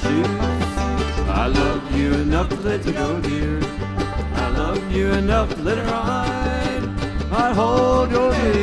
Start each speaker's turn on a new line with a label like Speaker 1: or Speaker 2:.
Speaker 1: shoes. I love you enough to let you go, dear. I love you enough to let it ride. I'd hold your hand